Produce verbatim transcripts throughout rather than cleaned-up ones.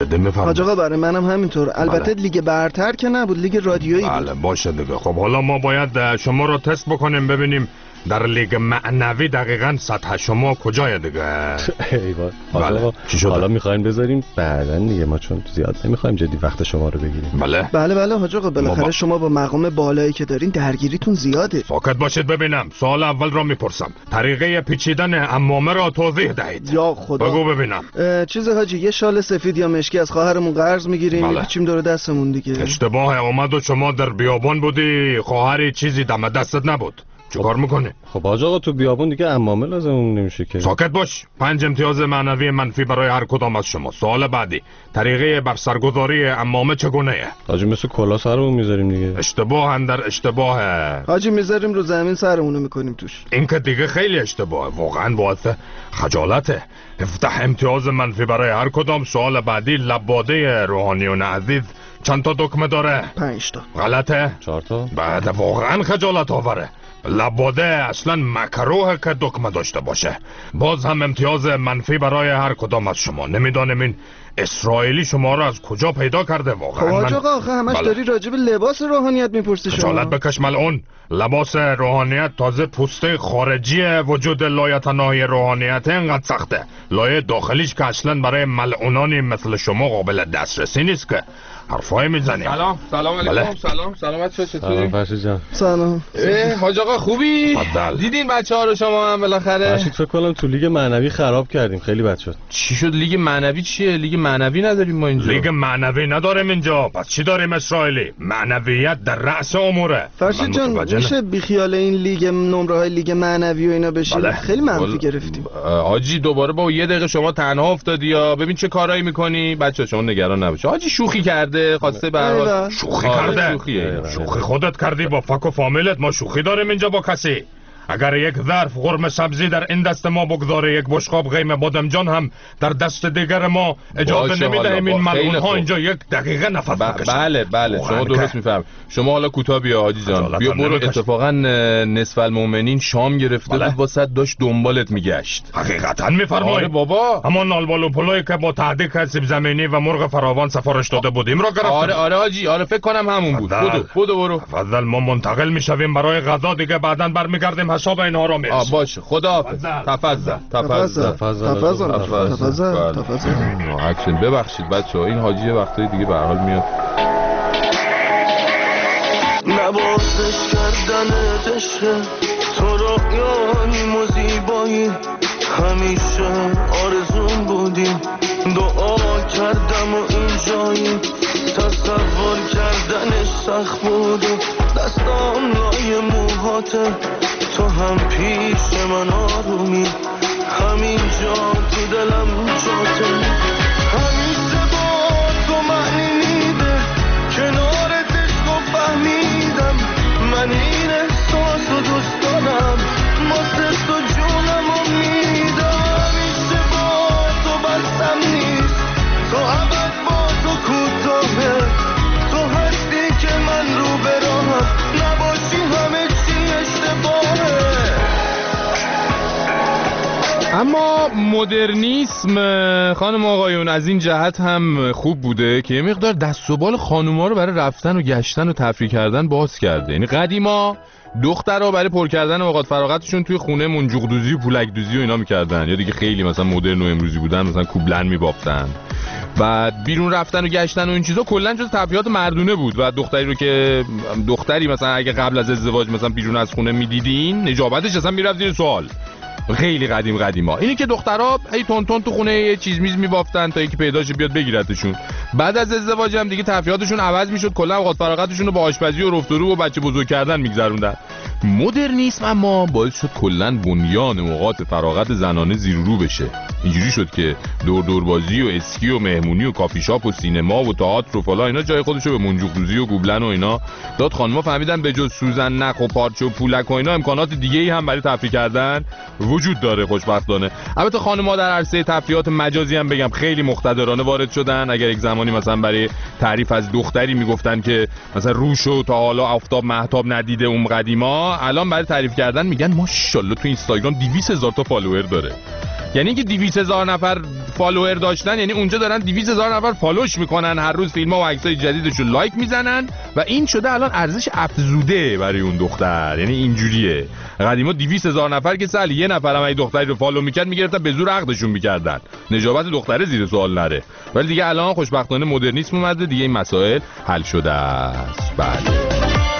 حاج آقا برای منم همینطور. البته بله. لیگ برتر که نبود، لیگ رادیویی بود. بله باشه دیگه. خب حالا ما باید شما رو تست بکنیم ببینیم در لیگ معنوی دقیقاً سطح شما کجای دیگه. ایوان. بله. چی شده؟ حالا میخوایم بذاریم بعداً دیگه، ما چون زیاد نمیخوایم جدی وقت شما رو بگیریم. بله بله بله حاج آقا، بالاخره با... شما با مقام بالایی که دارین درگیریتون زیاده. ساکت باشید ببینم. سوال اول را میپرسم، طریقه پیچیدن عمامه را توضیح دهید. یا خدا. بگو ببینم. چیز حاجی، یه شال سفید یا مشکی از خواهرمون قرض میگیریم بله. میپیچیم دور دستمون دیگه. اشتباه اومد و شما در بیابان بودی، خواهری چیزی دم دستت نبود. چیکار میکنی؟ خب حاج آقا تو بیابون دیگه عمامه لازم نمیشه که. ساکت باش. پنج امتیاز معنوی منفی برای هر کدام از شما. سوال بعدی، طریقه بر سرگذاری عمامه چگونه‌ایه؟ حاجی مثل کلا سرمون میذاریم دیگه. اشتباه اندر اشتباه. حاجی میذاریم رو زمین سرمونو میکنیم توش. این که دیگه خیلی اشتباه، واقعا باعث خجالته. هفده امتیاز منفی برای هر کدام. سوال بعدی، لباده روحانیون عزیز چند تا دکمه داره؟ پنج تا. غلطه؟ چهار تا. بعد واقعا خجالت آوره. لباده اصلا مکروه که دکمه داشته باشه. باز هم امتیاز منفی برای هر کدام از شما. نمیدانم این اسرائیلی شما رو از کجا پیدا کرده واقعا. خب حاج آقا آخه همش بله. داری راجب لباس روحانیت میپرسی شما. خجالت بکش ملعون. لباس روحانیت تازه پوسته خارجی وجود لایتناهی روحانیت اینقدر سخته. لایه داخلیش که اصلا برای ملعونانی مثل شما قابل دسترسی نیست که حرفای میزنیم. سلام سلام علیکم. بله. سلام سلامت شد. چطوری؟ سلام فرشید جان. سلام. حاج آقا خوبی؟ فضل. دیدین بچه‌ها رو شما هم بالاخره؟ فرشید فکر کنم تو لیگ معنوی خراب کردیم، خیلی بد شد. چی شد؟ لیگ معنوی چیه؟ لیگ معنوی نداریم ما اینجا. لیگ معنوی نداریم اینجا. پس چی داریم اسرائیلی؟ معنویت در رأس اموره. فرشید جان میشه بیخیال این لیگ نمره های لیگ معنوی و اینا بشین؟ بله. خیلی منفی گرفتیم. حاجی دوباره با یه دقیقه شما تنها افتادی یا ببین چه کارایی میکنی. بچه‌ها شما نگران نباش. حاجی شوخی کرده، خواسته به هر حال شوخی آره کرده. شوخیه. شوخی خودت کردی با فک و فامیلت. ما شوخی داریم اینجا با کسی؟ اگر یک ظرف قرمه سبزی در این دست ما بگذاره، یک بشقاب قیم بادمجان هم در دست دیگر ما، اجازه نمیدهیم این ملعون ها اینجا یک دقیقه نفس بکشن. بله بله شما درست میفهم. شما حالا کوتاه بیا حاجی جان. بیا برو. اتفاقا نصف المؤمنین شام گرفته بود واسه داشت دنبالت میگشت. حقیقتا میفرمایید. آره بابا. همون نالبالو پلویی که با تهدیگ سیب زمینی و مرغ فراوان سفارش داده بودیم را گرفتیم. آره آره حاجی. آره فکر کنم همون بود. بدو بدو برو. فضل ما منتقل میشویم برای غذا دیگه، بعداً برمیگردیم حساب اینها رو میرسیم. آ باشه خداحافظ. تفضل تفضل تفضل تفضل تفضل. اکشن. ببخشید بچه‌ها این حاجی وقتایی دیگه به هر حال میاد. نوازش کردن عشق تو رویاییم و زیبایی همیشه آرزون بودیم. دعا کردم و این جایی تصور کردنش سخت بود. دستام لای موهاته، تو هم پیش من آرومی، همین جا تو دلم جاته. همیشه با تو معنی میده، کنارت عشق و فهمیدم من این احساس رو دوست دارم، واسه تو جونم رو میدم. همیشه با تو بسم نیست، تو ابد با تو کوتاهه، تو هستی که من رو براهم، نباشی همه چی اشتباهه. اما مدرنیسم خانم آقایون از این جهت هم خوب بوده که یه مقدار دست و بال خانوما رو برای رفتن و گشتن و تفریح کردن باز کرده. یعنی قدیما دخترها برای پر کردن اوقات فراغتشون توی خونه منجوق دوزی و پولک دوزی و اینا میکردن، یا دیگه خیلی مثلا مدرن و امروزی بودن مثلا کوبلن میبافتن. بعد بیرون رفتن و گشتن و این چیزا کلا جز تفریحات مردونه بود و دختری رو که دختری مثلا اگه قبل از ازدواج مثلا بیرون از خونه میدیدین نجابتش اصلا میرفت زیر سوال. خیلی قدیم قدیما اینی که دخترها هی تون تون تو خونه یه چیز میز میبافتن تا اینکه پیداش بیاد بگیرتشون. بعد از ازدواج هم دیگه تفریحاتشون عوض میشد، کلا اوقات فراغتشون رو با آشپزی و رفت و رو و بچه بزرگ کردن میگذروندن. مدرنیسم اما باعث شد کلا بنیان اوقات فراغت زنانه زیر رو بشه. اینجوری شد که دور دور بازی و اسکی و مهمونی و کافی شاپ و سینما و تئاتر و فلا اینا جای خودشو به منجوق دوزی و گوبلن و اینا داد. خانم‌ها فهمیدن به جز سوزن نخ و پارچه و پولک و اینا امکانات دیگه‌ای هم برای تفریح کردن وجود داره خوشبختانه. البته خانم‌ها در عرصه تفریحات مجازی هم بگم خیلی مقتدرانه وارد شدن. اگر یک زمانی مثلا برای تعریف از دختری میگفتن که مثلا روشو تا حالا آفتاب مهتاب ندیده اون قدیما، الان برای تعریف کردن میگن ماشاءالله تو اینستاگرام دویست هزار تا فالوور داره. یعنی اینکه دویست هزار نفر فالوور داشتن، یعنی اونجا دارن دویست هزار نفر فالوش میکنن، هر روز فیلم‌ها و عکسای جدیدشون لایک میزنن و این شده الان ارزش افزوده برای اون دختر. یعنی اینجوریه. قدیما دویست هزار نفر که سال یه نفر هم این دختری رو فالو میکرد میگرفتن به زور عقدشون میکردن، نجابت دختره زیر سوال نره. ولی دیگه الان خوشبختانه مدرنیسم اومده دیگه، این مسائل حل شده است. بله.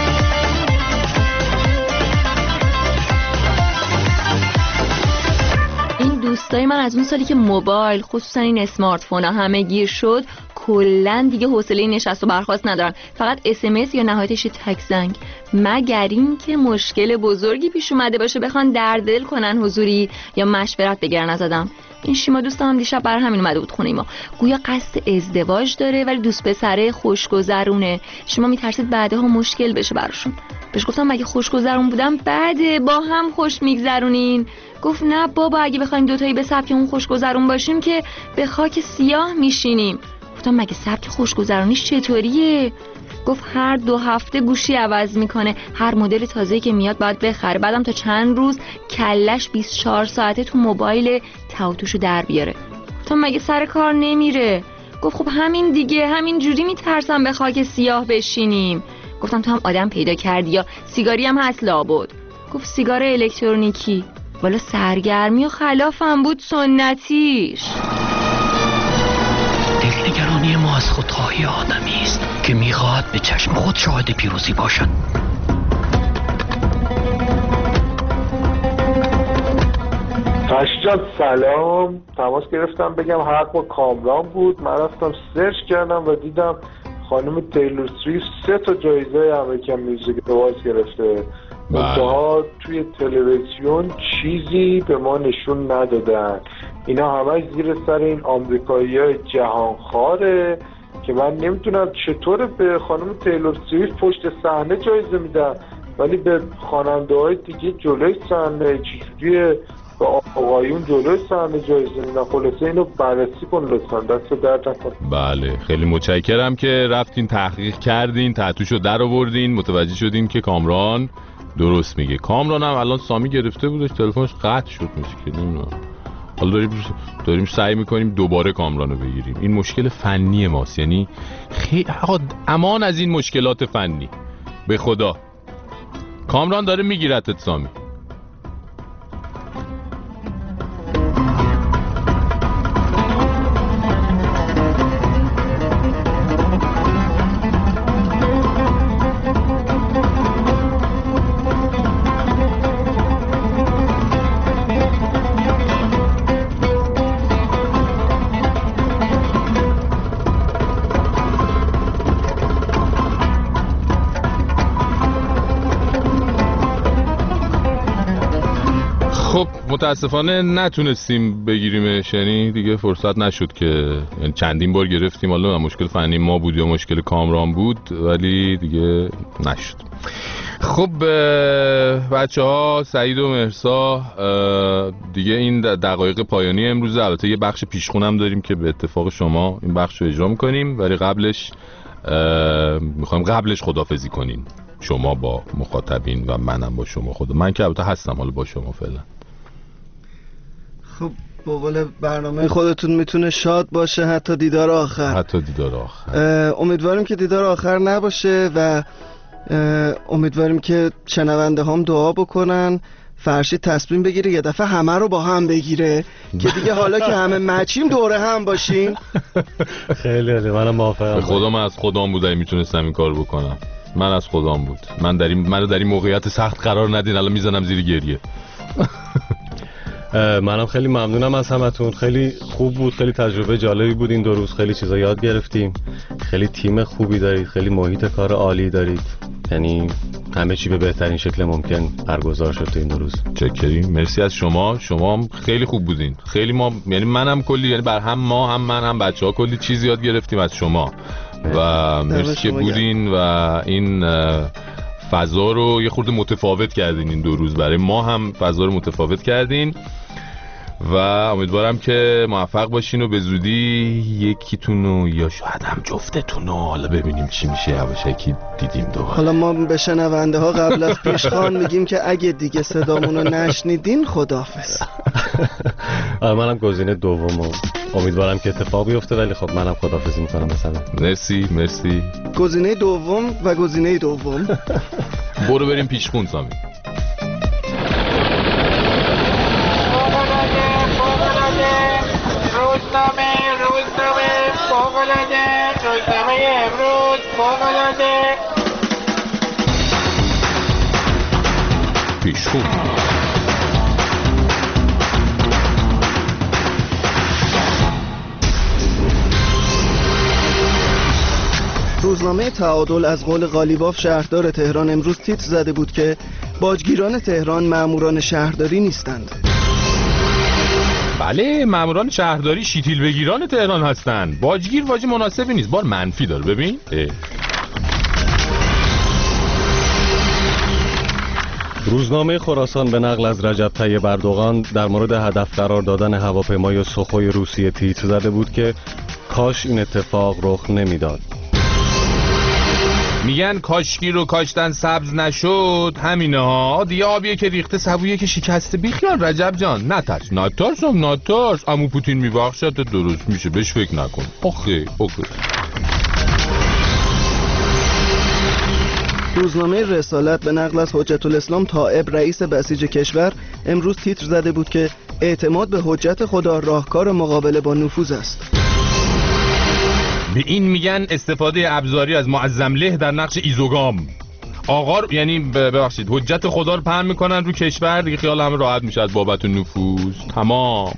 دوستای من از اون سالی که موبایل خصوصا این اسمارت فون ها همه گیر شد کلا دیگه حوصله نشست و برخاست ندارن، فقط اس ام اس یا نهایتش تک زنگ، مگر این که مشکل بزرگی پیش اومده باشه بخوان در دل کنن حضوری یا مشورت بگیرن از آدم. این شیما دوستم هم دیشب برای همین اومده بود خونه ما، گویا قصد ازدواج داره ولی دوست پسره خوشگذرونه. شیما میترسید بعدها مشکل بشه براشون. بهش گفتم مگه خوشگذرون بودم بعده با هم خوش میگذرونین؟ گفت نه بابا، اگه بخوایم دوتایی به سبک اون خوشگذرون باشیم که به خاک سیاه میشینیم. گفتم مگه سبک خوشگذرونیش چطوریه؟ گفت هر دو هفته گوشی عوض میکنه، هر مدل تازه‌ای که میاد باید بخره، بعدم تا چند روز کلش بیست و چهار ساعته تو موبایل تاوتوشو در بیاره. گفتم مگه سر کار نمیره؟ گفت خب همین دیگه، همین جوری میترسم به خاک سیاه بشینیم. گفتم تو هم آدم پیدا کردی یا سیگاری هم هست لابد؟ گفت سیگار الکترونیکی. والا سرگرمی و خلافم بود سنتیش. دلنگرانی ما از خودخواهی آدمی است که میخواهد به چشم خود شاهد پیروزی باشد. فرشید سلام، تماس گرفتم بگم حق با کامران بود. من رفتم سرچ کردم و دیدم خانم تیلور سویفت سه تا جایزه امریکن میوزیک اواردز گرفته. منتها توی تلویزیون چیزی به ما نشون ندادن. اینا همه زیر سر این آمریکایی‌های جهانخواره که من نمیدونم چطور به خانم تیلور سویفت پشت صحنه جایزه میدن ولی به خواننده‌های دیگه جلوی صحنه چجوریه به آقایون جلوی صحنه جایزه میدن. خلاصه اینو بررسی کن لطفا، دست درد نکنه. بله خیلی متشکرم که رفتین تحقیق کردین، تحتوشو در آوردین، متوجه شدین که کامران درست میگه. کامران هم الان سامی گرفته بودش تلفنش قطع شد میشه، نمیدونم. حالا داریم داریم سعی میکنیم دوباره کامرانو بگیریم. این مشکل فنی ماست، یعنی خیلی امان از این مشکلات فنی به خدا. کامران داره میگیرتت سامی. متاسفانه نتونستیم بگیریمش، یعنی دیگه فرصت نشد که یعنی چندین بار گرفتیم، حالا مشکل فنی ما بود یا مشکل کامران بود ولی دیگه نشد. خب بچه ها، سعید و مهرسا، دیگه این دقایق پایانی امروز، البته یه بخش پیشخونم داریم که به اتفاق شما این بخش رو اجرا میکنیم ولی قبلش میخوایم قبلش خداحافظی کنیم، شما با مخاطبین و منم با شما. خدا من که البته هستم حالا با شما فعلا. خب به قول برنامه خودتون میتونه شاد باشه حتی دیدار آخر. حتی دیدار آخر. امیدواریم که دیدار آخر نباشه و امیدواریم که شنونده هم دعا بکنن فرشید تصمیم بگیره یه دفعه همه رو با هم بگیره که دیگه حالا که همه مچیم دوره هم باشیم. خیلی عالی، منم موافقم. به خدا من از خودم بود میتونستم این کار بکنم. من از خودم بود. من در این منو در این موقعیت سخت قرار ندین، الان میزنم زیر گریه. منم خیلی ممنونم از همتون، خیلی خوب بود، خیلی تجربه جالبی بود این دو روز، خیلی چیزا یاد گرفتیم، خیلی تیم خوبی دارید، خیلی محیط کار عالی دارید، یعنی همه چی به بهترین شکل ممکن برگزار شد تو این دو روز. چکریم، مرسی از شما، شما هم خیلی خوب بودین، خیلی ما یعنی منم کلی، یعنی بر هم ما هم من هم بچه‌ها کلی چیز یاد گرفتیم از شما و مرسی که بودین و این فضا رو یه خورده متفاوت کردین این دو روز، برای ما هم فضا رو متفاوت کردین و امیدوارم که موفق باشین و به زودی یکیتون رو یا شاید هم جفتتون رو حالا ببینیم چی میشه، یواشکی دیدیم دوباره. حالا ما به شنونده ها قبل از پیشخوان میگیم که اگه دیگه صدامون رو نشنیدین خداحافظ. منم گزینه دومو امیدوارم که اتفاق بیفته، ولی خب منم خداحافظی میکنم مثلا. مرسی مرسی. گزینه دوم و گزینه دوم. برو بریم پیشخون سامی. روزنامه روزنامه فوق‌العاده، روزنامه امروز فوق‌العاده. پیشخون. روزنامه تعادل از قول قالیباف شهردار تهران امروز تیتر زده بود که باجگیران تهران ماموران شهرداری نیستند. بله، ماموران شهرداری شیتیل بگیران تهران هستند. باجگیر واژه مناسبی نیست، بار منفی داره. ببین اه. روزنامه خراسان به نقل از رجب طیب اردوغان در مورد هدف قرار دادن هواپیمای سخوی روسیه تیتر زده بود که کاش این اتفاق رخ نمیداد. میگن کاشکی رو کاشتن سبز نشد، همینه ها دیگه. آبیه که ریخته سبویه که شکسته. بیخیال رجب جان، نترس نترس هم نترس. عمو پوتین میبخشت درست میشه، بهش فکر نکن. اوکی اوکی. روزنامه رسالت به نقل از حجت الاسلام طائب رئیس بسیج کشور امروز تیتر زده بود که اعتماد به حجت خدا راهکار مقابله با نفوذ است. به این میگن استفاده ابزاری از معظم له در نقش ایزوگام. آقا یعنی ببخشید حجت خدا رو پهن میکنن رو کشور دیگه، خیال همه راحت میشه از بابت نفوذ. تمام.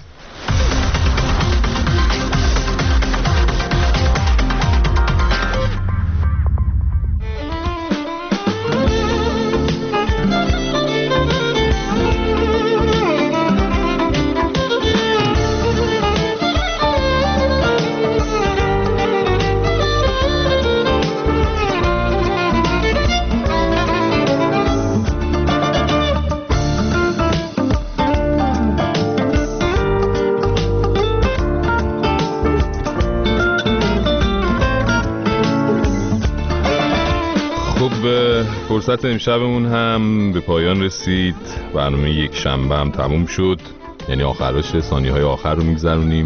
فرصت امشبمون هم به پایان رسید. برنامه یک شنبه هم تموم شد، یعنی آخرش ثانیه های آخر رو میگذرونیم.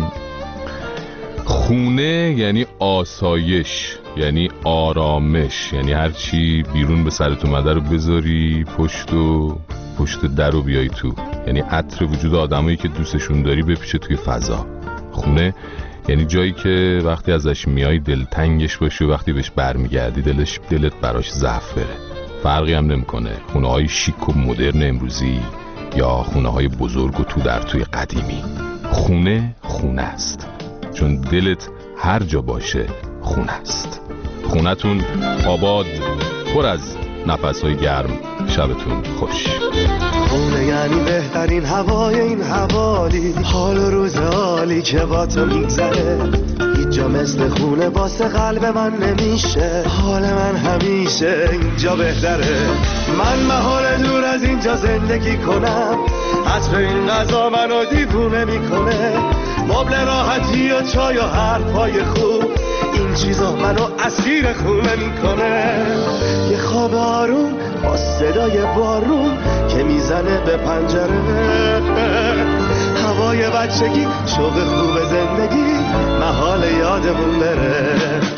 خونه یعنی آسایش، یعنی آرامش، یعنی هرچی بیرون به سرت اومده رو بذاری پشت و پشت در رو بیای تو، یعنی عطر وجود آدمایی که دوستشون داری بپیچه توی فضا. خونه یعنی جایی که وقتی ازش میای دلتنگش باشی و وقتی بهش برمیگردی دلش دلت براش ضعف بره. فرقی هم نمیکنه خونه های شیک و مدرن امروزی یا خونه های بزرگ و تو در توی قدیمی. خونه خونه است، چون دلت هر جا باشه خونه است. خونتون آباد، پر از نفس های گرم، شبتون خوش. خونه یعنی بهترین هوای این حوالی، حال و روز عالی که با تو میگذره. هیچ جا مثل خونه واسه قلب من نمیشه، حال من همیشه اینجا بهتره. من محال دور از اینجا زندگی کنم، عطر این غذا منو دیوونه میکنه. مبل راحتی و چای و حرفای خوب، این چیزا منو اسیر خونه میکنه. یه خواب آروم با صدای بارون که میزنه به پنجره، هوای بچگی، شوق خوب زندگی، محال یادمون بره.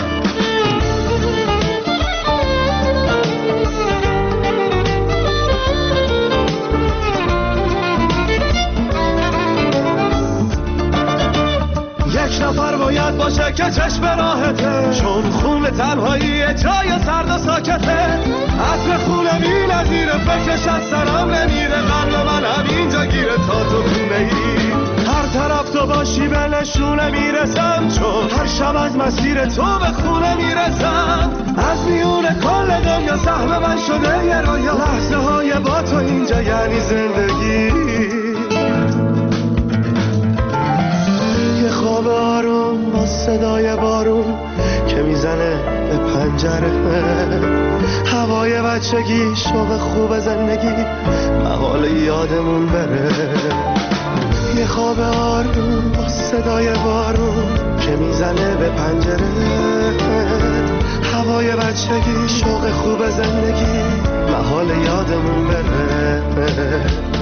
یک نفر باید باشه که چشم راحته، چون خون تنهایی جای سرد و ساکته. عطر خونه بی نظیره، فکرش از سرم نمیره. قلب من همینجا گیره تا تو خونه ای. هر طرف تو باشی به نشونه میرسم، چون هر شب از مسیر تو به خونه میرسم. از میون کل دنیا سهم من شده یه رویا، لحظه های با تو اینجا یعنی زندگی. یه خواب آروم با صدای بارون که میزنه به پنجره، هوای بچگی، شوق خوب زندگی، محال یادمون بره. یه خواب آروم با صدای بارون که میزنه به پنجره، هوای بچگی، شوق خوب زندگی، محال یادمون بره.